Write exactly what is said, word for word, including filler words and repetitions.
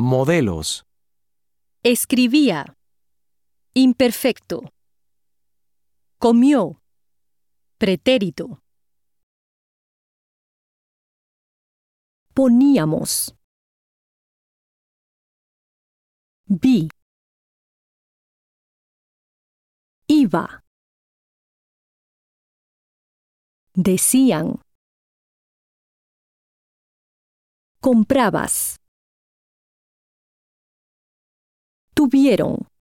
Modelos. Escribía. Imperfecto. Comió. Pretérito. Poníamos. Vi. Iba. Decían. Comprabas. Tuvieron.